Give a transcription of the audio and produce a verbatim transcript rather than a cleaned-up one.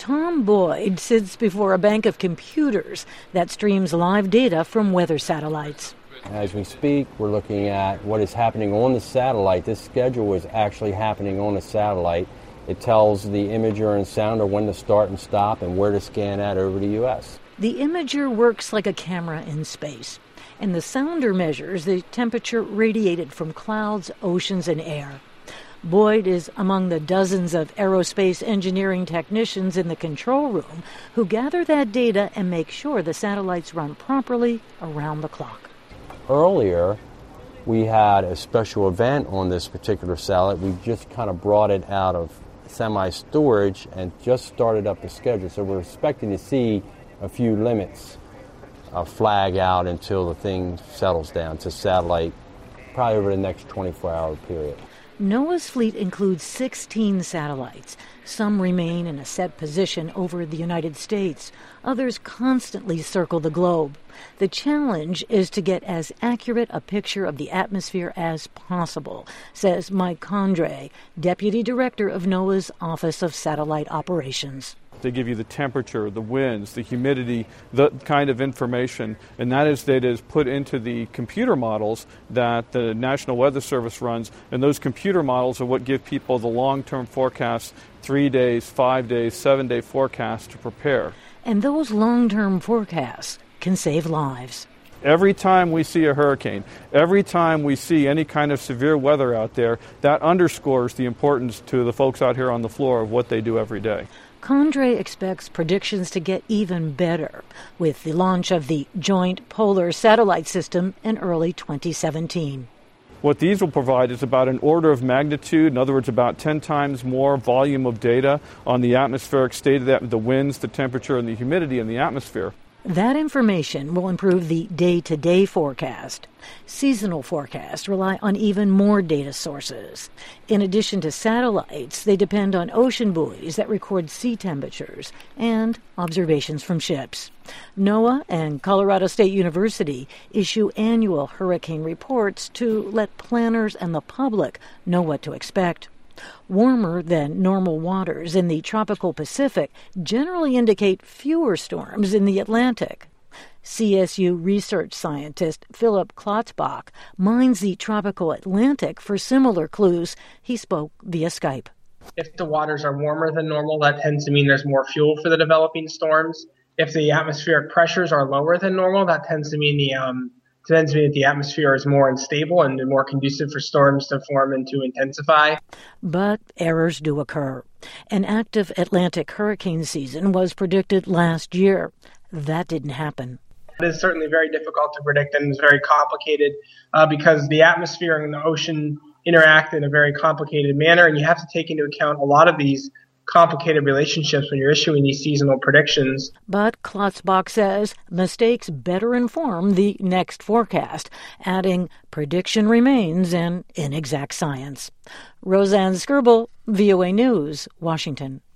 Tom Boyd sits before a bank of computers that streams live data from weather satellites. As we speak, we're looking at what is happening on the satellite. This schedule is actually happening on the satellite. It tells the imager and sounder when to start and stop and where to scan at over the U S. The imager works like a camera in space, and the sounder measures the temperature radiated from clouds, oceans, and air. Boyd is among the dozens of aerospace engineering technicians in the control room who gather that data and make sure the satellites run properly around the clock. Earlier, we had a special event on this particular satellite. We just kind of brought it out of semi-storage and just started up the schedule. So we're expecting to see a few limits uh, flag out until the thing settles down to satellite, probably over the next twenty-four hour period. NOAA's fleet includes sixteen satellites. Some remain in a set position over the United States. Others constantly circle the globe. The challenge is to get as accurate a picture of the atmosphere as possible, says Mike Condrey, Deputy Director of NOAA's Office of Satellite Operations. They give you the temperature, the winds, the humidity, the kind of information, and that is data is put into the computer models that the National Weather Service runs, and those computer models are what give people the long-term forecasts, three days, five days, seven-day forecasts to prepare. And those long-term forecasts can save lives. Every time we see a hurricane, every time we see any kind of severe weather out there, that underscores the importance to the folks out here on the floor of what they do every day. Condrey expects predictions to get even better with the launch of the Joint Polar Satellite System in early twenty seventeen. What these will provide is about an order of magnitude, in other words, about ten times more volume of data on the atmospheric state of the, the winds, the temperature, and the humidity in the atmosphere. That information will improve the day-to-day forecast. Seasonal forecasts rely on even more data sources. In addition to satellites, they depend on ocean buoys that record sea temperatures and observations from ships. NOAA and Colorado State University issue annual hurricane reports to let planners and the public know what to expect. Warmer than normal waters in the tropical Pacific generally indicate fewer storms in the Atlantic. C S U research scientist Philip Klotzbach mines the tropical Atlantic for similar clues. He spoke via Skype. If the waters are warmer than normal, that tends to mean there's more fuel for the developing storms. If the atmospheric pressures are lower than normal, that tends to mean the um, tends to mean that the atmosphere is more unstable and more conducive for storms to form and to intensify. But errors do occur. An active Atlantic hurricane season was predicted last year. That didn't happen. It is certainly very difficult to predict, and it's very complicated uh, because the atmosphere and the ocean interact in a very complicated manner, and you have to take into account a lot of these complicated relationships when you're issuing these seasonal predictions. But Klotzbach says mistakes better inform the next forecast, adding prediction remains an inexact science. Roseanne Skirble, V O A News, Washington.